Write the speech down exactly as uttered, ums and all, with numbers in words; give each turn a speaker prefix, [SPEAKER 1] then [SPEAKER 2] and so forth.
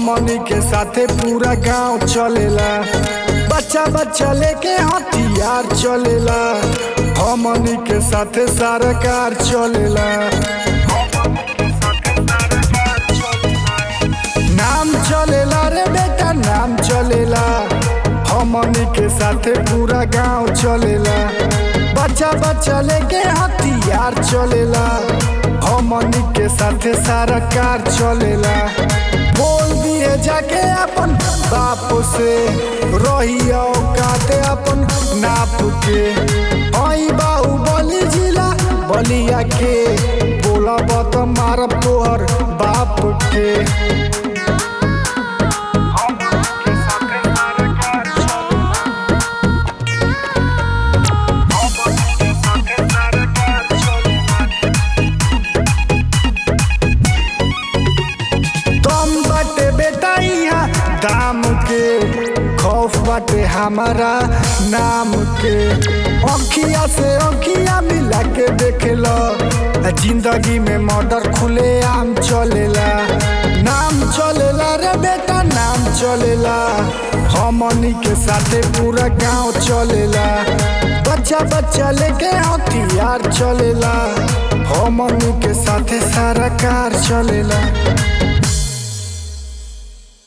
[SPEAKER 1] हमनी के साथे पूरा गांव चलेला। बच्चा बच्चा लेके हथियार चलेला। हमनी के साथे सरकार चलेला। नाम चलेला रे बेटा नाम चलेला। हमनी के साथे पूरा गांव चलेला। बच्चा बच्चा लेके हथियार चलेला। हमनी के साथे सरकार चलेला। बोल दिए जाके अपन बाप से रही औकाते अपन नाप के। आई बाहुबली जिला बलिया के बोला बत मारब तोहर बाप के। दाम के खौफ बाटे हमारा नाम के। अखिया से अखिया मिला के देखेला। जिंदगी में मर्डर खुले आम चलेला। नाम चलेला रे बेटा नाम चलेला। हमनी के साथे पूरा गांव चलेला। बच्चा बच्चा लेके हथियार चलेला। हमनी के साथे सरकार चलेला।